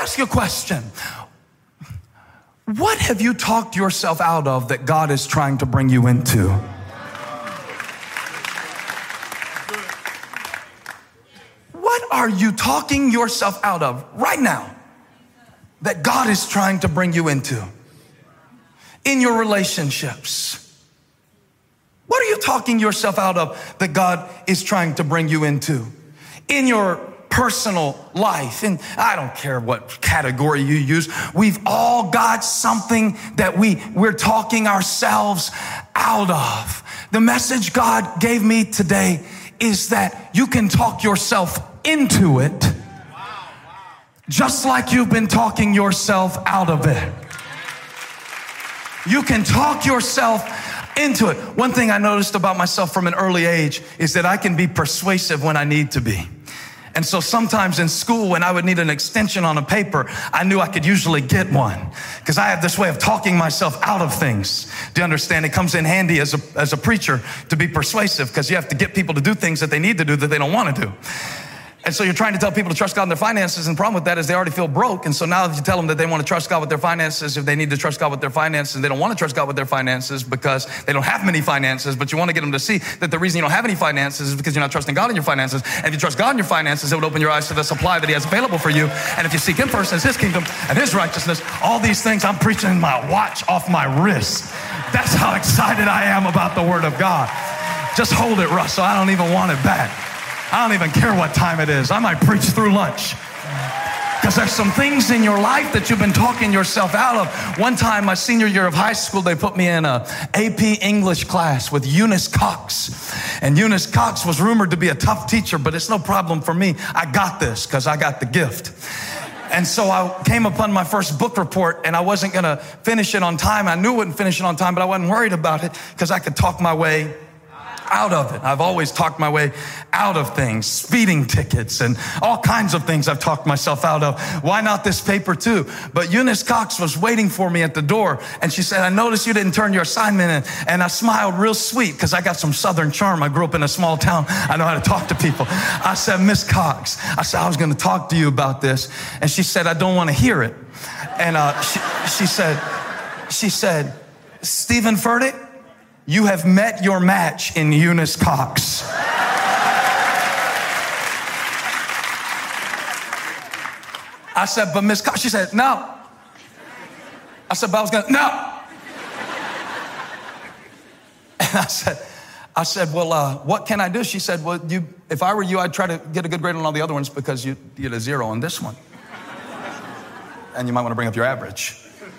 ask you a question. What have you talked yourself out of that God is trying to bring you into? What are you talking yourself out of right now that God is trying to bring you into? In your relationships. What are you talking yourself out of that God is trying to bring you into? In your personal life, and I don't care what category you use, we've all got something that we're talking ourselves out of. The message God gave me today is that you can talk yourself into it, just like you've been talking yourself out of it. You can talk yourself into it. One thing I noticed about myself from an early age is that I can be persuasive when I need to be. And so sometimes in school, when I would need an extension on a paper, I knew I could usually get one because I have this way of talking myself out of things. Do you understand? It comes in handy as a preacher to be persuasive because you have to get people to do things that they need to do that they don't want to do. And so you're trying to tell people to trust God in their finances, and the problem with that is they already feel broke. And so now that you tell them that they want to trust God with their finances, if they need to trust God with their finances, they don't want to trust God with their finances because they don't have many finances, but you want to get them to see that the reason you don't have any finances is because you're not trusting God in your finances. And if you trust God in your finances, it would open your eyes to the supply that he has available for you. And if you seek him first as his kingdom and his righteousness, all these things, I'm preaching my watch off my wrist. That's how excited I am about the word of God. Just hold it, Russ, so I don't even want it back. I don't even care what time it is. I might preach through lunch. Because there's some things in your life that you've been talking yourself out of. One time, my senior year of high school, they put me in a AP English class with Eunice Cox. And Eunice Cox was rumored to be a tough teacher, but it's no problem for me. I got this because I got the gift. And so I came upon my first book report, and I wasn't going to finish it on time. I knew I wouldn't finish it on time, but I wasn't worried about it because I could talk my way out of it. I've always talked my way out of things, speeding tickets and all kinds of things I've talked myself out of. Why not this paper too? But Eunice Cox was waiting for me at the door, and she said, I noticed you didn't turn your assignment in. And I smiled real sweet because I got some Southern charm. I grew up in a small town. I know how to talk to people. I said, Miss Cox, I said, I was going to talk to you about this. And she said, I don't want to hear it. And she said, Stephen Furtick, you have met your match in Eunice Cox. I said, but Miss Cox, she said, no. I said, but I was going to, no. And I said, well, what can I do? She said, well, if I were you, I'd try to get a good grade on all the other ones because you get a 0 on this one. And you might want to bring up your average.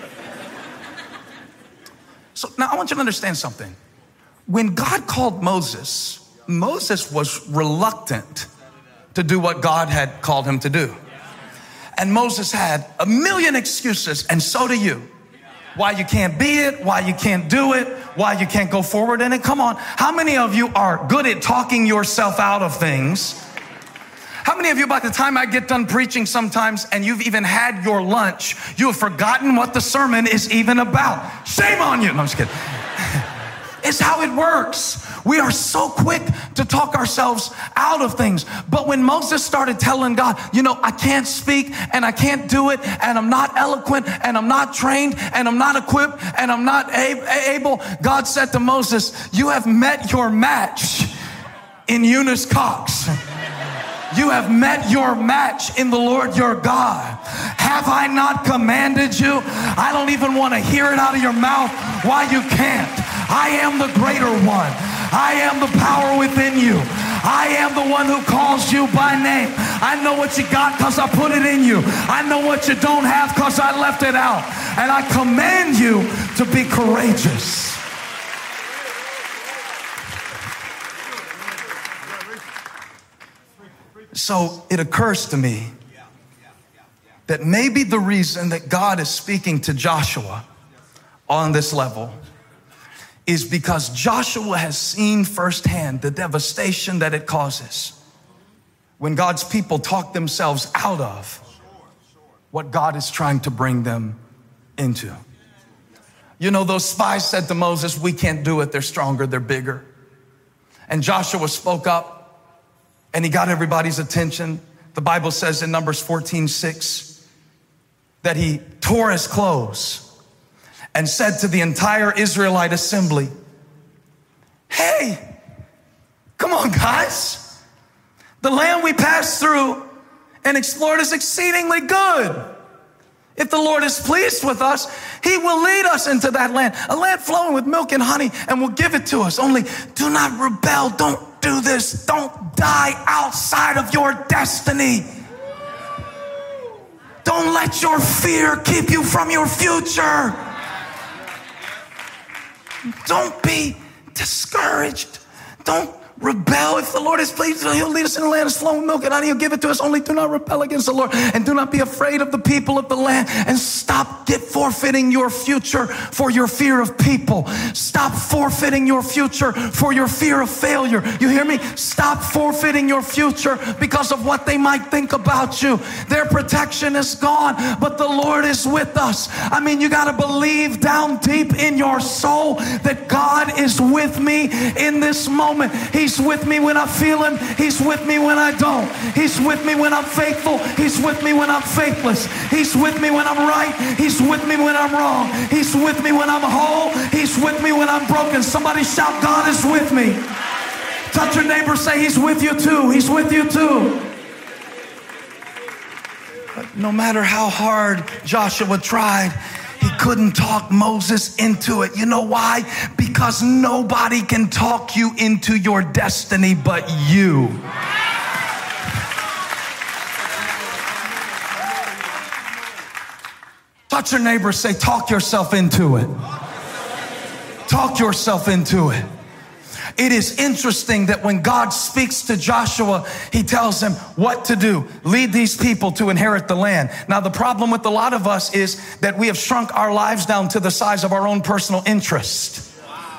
So now I want you to understand something. When God called Moses, Moses was reluctant to do what God had called him to do. And Moses had a million excuses, and so do you. Why you can't be it, why you can't do it, why you can't go forward in it. Come on, how many of you are good at talking yourself out of things? How many of you, by the time I get done preaching sometimes and you've even had your lunch, you have forgotten what the sermon is even about? Shame on you. No, I'm just kidding. It's how it works. We are so quick to talk ourselves out of things. But when Moses started telling God, I can't speak and I can't do it and I'm not eloquent and I'm not trained and I'm not equipped and I'm not able, God said to Moses, you have met your match in Eunice Cox. You have met your match in the Lord your God. Have I not commanded you? I don't even want to hear it out of your mouth why you can't. I am the greater one. I am the power within you. I am the one who calls you by name. I know what you got because I put it in you. I know what you don't have because I left it out. And I command you to be courageous. So it occurs to me that maybe the reason that God is speaking to Joshua on this level is because Joshua has seen firsthand the devastation that it causes when God's people talk themselves out of what God is trying to bring them into. Those spies said to Moses, we can't do it. They're stronger. They're bigger. And Joshua spoke up. And he got everybody's attention. The Bible says in Numbers 14:6, that he tore his clothes and said to the entire Israelite assembly, hey, come on, guys. The land we passed through and explored is exceedingly good. If the Lord is pleased with us, he will lead us into that land, a land flowing with milk and honey, and will give it to us. Only do not rebel. Don't do this. Don't die outside of your destiny. Don't let your fear keep you from your future. Don't be discouraged. Don't rebel. If the Lord is pleased, he'll lead us in the land of flowing milk and honey. He'll give it to us. Only do not rebel against the Lord, and do not be afraid of the people of the land, and stop forfeiting your future for your fear of people. Stop forfeiting your future for your fear of failure. You hear me? Stop forfeiting your future because of what they might think about you. Their protection is gone, but the Lord is with us. I mean, you got to believe down deep in your soul that God is with me in this moment. He's with me when I feel him. He's with me when I don't. He's with me when I'm faithful. He's with me when I'm faithless. He's with me when I'm right. He's with me when I'm wrong. He's with me when I'm whole. He's with me when I'm broken. Somebody shout, God is with me. Touch your neighbor, say he's with you too. He's with you too. But no matter how hard Joshua tried, he couldn't talk Moses into it. You know why? Because nobody can talk you into your destiny but you. Touch your neighbor, say, talk yourself into it. Talk yourself into it. It is interesting that when God speaks to Joshua, he tells him what to do. Lead these people to inherit the land. Now, the problem with a lot of us is that we have shrunk our lives down to the size of our own personal interest.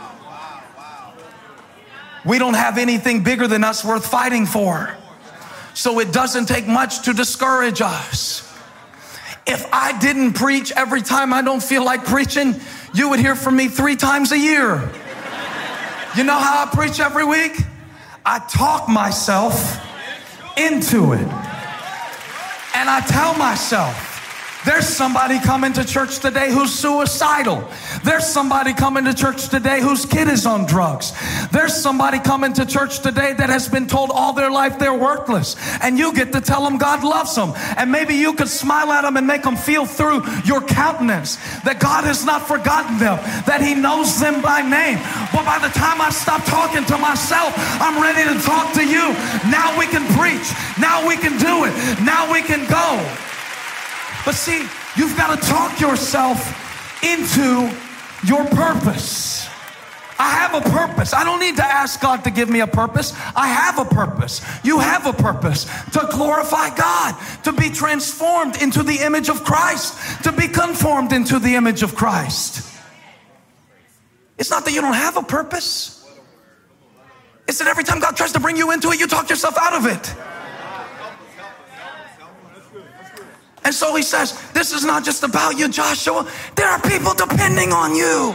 We don't have anything bigger than us worth fighting for. So it doesn't take much to discourage us. If I didn't preach every time I don't feel like preaching, you would hear from me 3 times a year. You know how I preach every week? I talk myself into it. And I tell myself, there's somebody coming to church today who's suicidal. There's somebody coming to church today whose kid is on drugs. There's somebody coming to church today that has been told all their life they're worthless. And you get to tell them God loves them. And maybe you could smile at them and make them feel through your countenance that God has not forgotten them, that he knows them by name. But by the time I stop talking to myself, I'm ready to talk to you. Now we can preach. Now we can do it. Now we can go. But see, you've got to talk yourself into your purpose. I have a purpose. I don't need to ask God to give me a purpose. I have a purpose. You have a purpose to glorify God, to be transformed into the image of Christ, to be conformed into the image of Christ. It's not that you don't have a purpose. It's that every time God tries to bring you into it, you talk yourself out of it. And so he says, this is not just about you, Joshua. There are people depending on you.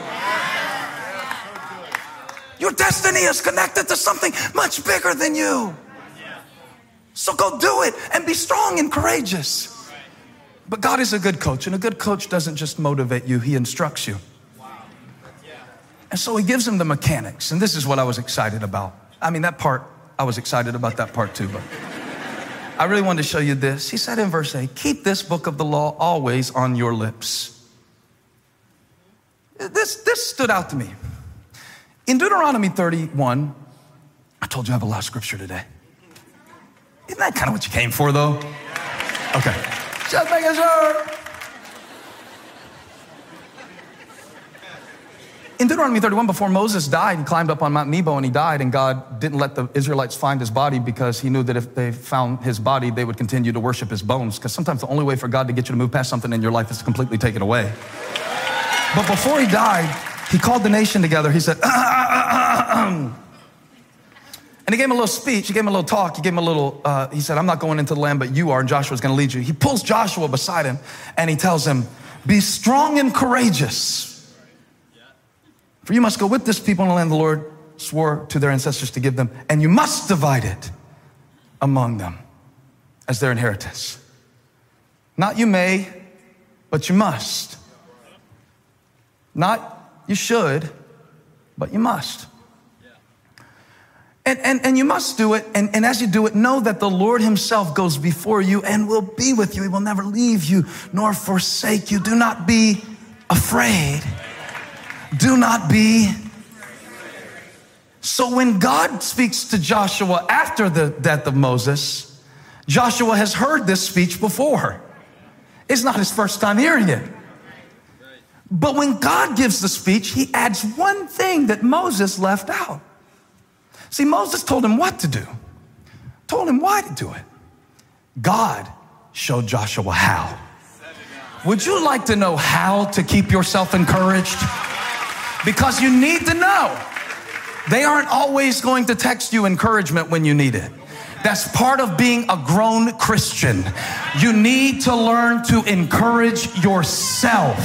Your destiny is connected to something much bigger than you. So go do it and be strong and courageous. But God is a good coach, and a good coach doesn't just motivate you, he instructs you. And so he gives him the mechanics, and this is what I was excited about. I mean, that part, I was excited about that part too, but I really wanted to show you this. He said in verse 8, keep this book of the law always on your lips. This stood out to me. In Deuteronomy 31, I told you I have a lot of scripture today. Isn't that kind of what you came for, though? Okay. Just making sure. In Deuteronomy 31, before Moses died, he climbed up on Mount Nebo and he died, and God didn't let the Israelites find his body because he knew that if they found his body, they would continue to worship his bones. Because sometimes the only way for God to get you to move past something in your life is to completely take it away. But before he died, he called the nation together. He said, and he gave him a little speech. He gave him a little talk. He gave him a little, he said, I'm not going into the land, but you are, and Joshua's going to lead you. He pulls Joshua beside him and he tells him, be strong and courageous. For you must go with this people in the land the Lord swore to their ancestors to give them, and you must divide it among them as their inheritance. Not you may, but you must. Not you should, but you must. And you must do it. And as you do it, know that the Lord himself goes before you and will be with you. He will never leave you nor forsake you. Do not be afraid. Do not be. So when God speaks to Joshua after the death of Moses, Joshua has heard this speech before. It's not his first time hearing it. But when God gives the speech, he adds one thing that Moses left out. See, Moses told him what to do, told him why to do it. God showed Joshua how. Would you like to know how to keep yourself encouraged? Because you need to know. They aren't always going to text you encouragement when you need it. That's part of being a grown Christian. You need to learn to encourage yourself.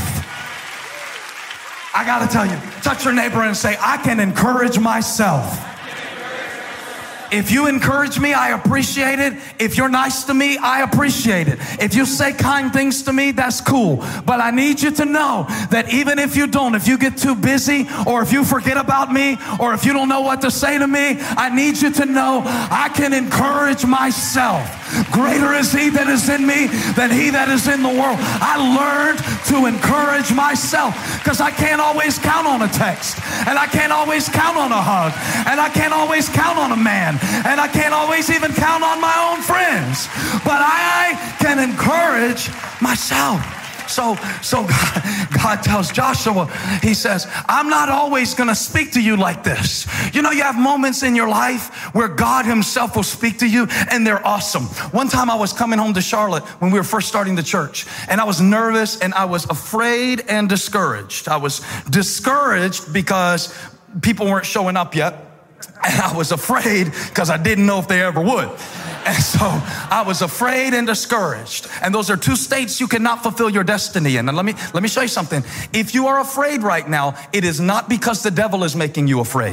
I gotta tell you, touch your neighbor and say, I can encourage myself. If you encourage me, I appreciate it. If you're nice to me, I appreciate it. If you say kind things to me, that's cool. But I need you to know that even if you don't, if you get too busy, or if you forget about me, or if you don't know what to say to me, I need you to know I can encourage myself. Greater is he that is in me than he that is in the world. I learned to encourage myself because I can't always count on a text, and I can't always count on a hug, and I can't always count on a man, and I can't always even count on my own friends, but I can encourage myself. So God tells Joshua, he says, I'm not always going to speak to you like this. You know, you have moments in your life where God himself will speak to you, and they're awesome. One time I was coming home to Charlotte when we were first starting the church, and I was nervous and I was afraid and discouraged. I was discouraged because people weren't showing up yet, and I was afraid because I didn't know if they ever would. And so I was afraid and discouraged. And those are two states you cannot fulfill your destiny in. And let me show you something. If you are afraid right now, it is not because the devil is making you afraid.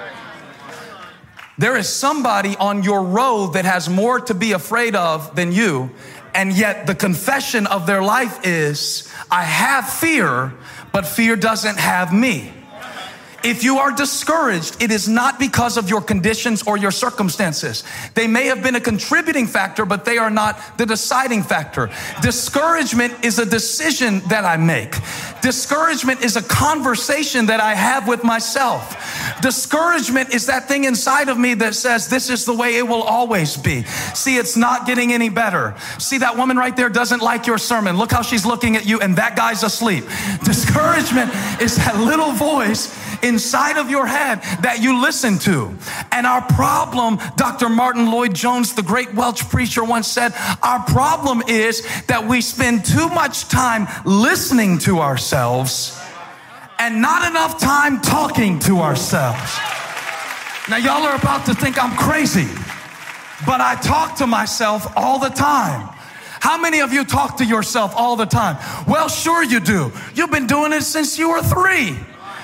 There is somebody on your road that has more to be afraid of than you. And yet the confession of their life is, I have fear, but fear doesn't have me. If you are discouraged, it is not because of your conditions or your circumstances. They may have been a contributing factor, but they are not the deciding factor. Discouragement is a decision that I make. Discouragement is a conversation that I have with myself. Discouragement is that thing inside of me that says, this is the way it will always be. See, it's not getting any better. See, that woman right there doesn't like your sermon. Look how she's looking at you, and that guy's asleep. Discouragement is that little voice inside of your head that you listen to. And our problem, Dr. Martin Lloyd-Jones, the great Welsh preacher, once said, our problem is that we spend too much time listening to ourselves and not enough time talking to ourselves. Now, y'all are about to think I'm crazy, but I talk to myself all the time. How many of you talk to yourself all the time? Well, sure you do. You've been doing it since you were 3.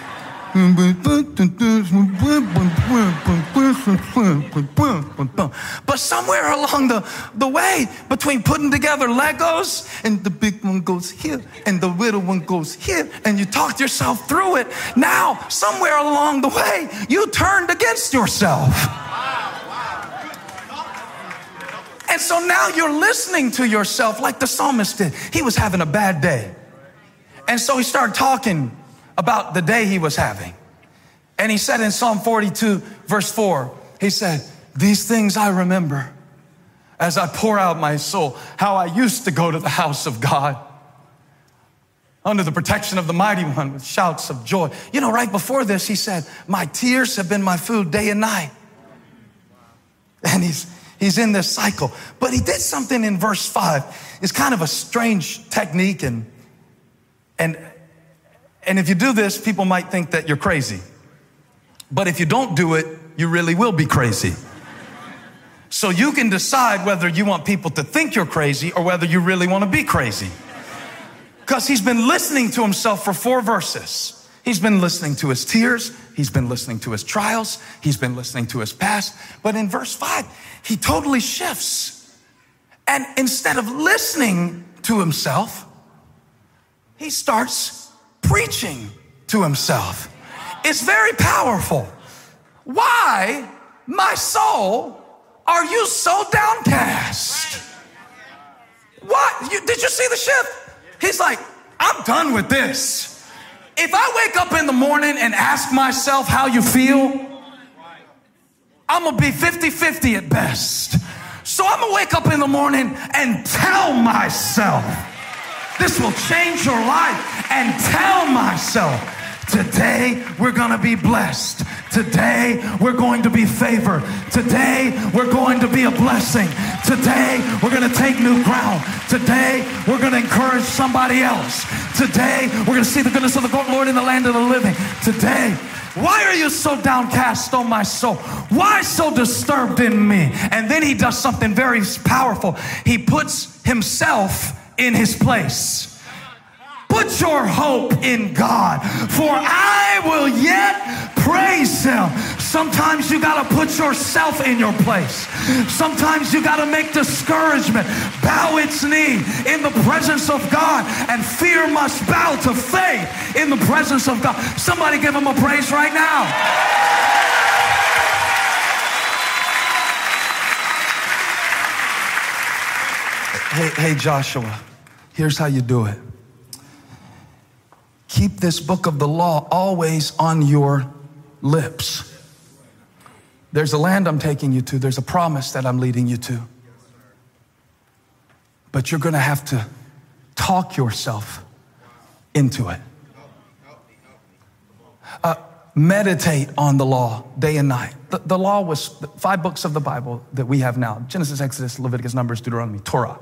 But somewhere along the way, between putting together Legos and the big one goes here and the little one goes here, and you talked yourself through it, now somewhere along the way you turned against yourself. And so now you're listening to yourself like the psalmist did. He was having a bad day, and so he started talking about the day he was having. And he said in Psalm 42, verse 4, he said, these things I remember as I pour out my soul, how I used to go to the house of God under the protection of the Mighty One with shouts of joy. You know, right before this, he said, my tears have been my food day and night. And he's in this cycle. But he did something in verse 5. It's kind of a strange technique, and if you do this, people might think that you're crazy. But if you don't do it, you really will be crazy. So you can decide whether you want people to think you're crazy or whether you really want to be crazy. Because he's been listening to himself for 4 verses. He's been listening to his tears. He's been listening to his trials. He's been listening to his past. But in verse 5, he totally shifts. And instead of listening to himself, he starts preaching to himself. It's very powerful. Why, my soul, are you so downcast? What? Did you see the shift? He's like, I'm done with this. If I wake up in the morning and ask myself how you feel, I'm gonna be 50-50 at best. So I'm gonna wake up in the morning and tell myself, this will change your life, and tell myself, today we're gonna be blessed. Today we're going to be favored. Today we're going to be a blessing. Today we're gonna take new ground. Today we're gonna encourage somebody else. Today we're gonna see the goodness of the Lord in the land of the living. Today, why are you so downcast, oh my soul? Why so disturbed in me? And then he does something very powerful. He puts himself in his place. Put your hope in God, for I will yet praise him. Sometimes you got to put yourself in your place. Sometimes you got to make discouragement bow its knee in the presence of God, and fear must bow to faith in the presence of God. Somebody give him a praise right now. Hey, Joshua, here's how you do it. Keep this book of the law always on your lips. There's a land I'm taking you to. There's a promise that I'm leading you to. But you're going to have to talk yourself into it. Meditate on the law day and night. The law was 5 books of the Bible that we have now: Genesis, Exodus, Leviticus, Numbers, Deuteronomy, Torah.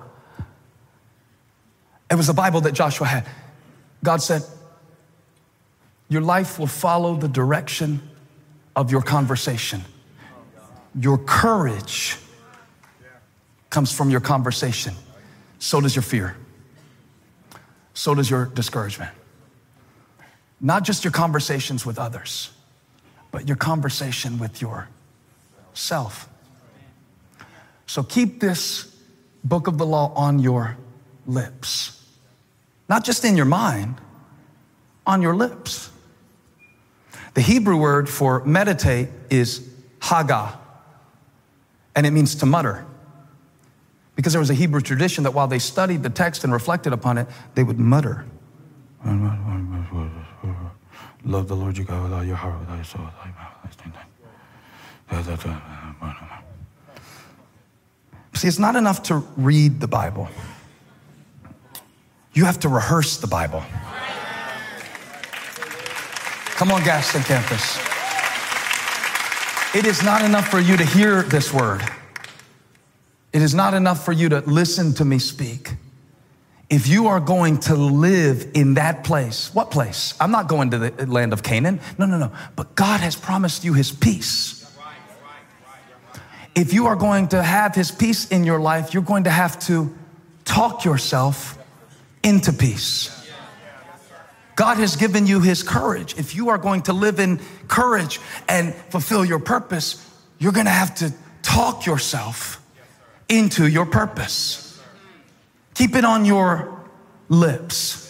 It was the Bible that Joshua had. God said, your life will follow the direction of your conversation. Your courage comes from your conversation. So does your fear. So does your discouragement. Not just your conversations with others, but your conversation with yourself. So keep this book of the law on your lips. Not just in your mind, on your lips. The Hebrew word for meditate is haggah, and it means to mutter. Because there was a Hebrew tradition that while they studied the text and reflected upon it, they would mutter. Love the Lord your God with all your heart, with all your soul, with all your mind. See, it's not enough to read the Bible. You have to rehearse the Bible. Come on, Gaston Campus. It is not enough for you to hear this word. It is not enough for you to listen to me speak. If you are going to live in that place, what place? I'm not going to the land of Canaan. No. But God has promised you his peace. If you are going to have his peace in your life, you're going to have to talk yourself into peace. God has given you his courage. If you are going to live in courage and fulfill your purpose, you're going to have to talk yourself into your purpose. Keep it on your lips.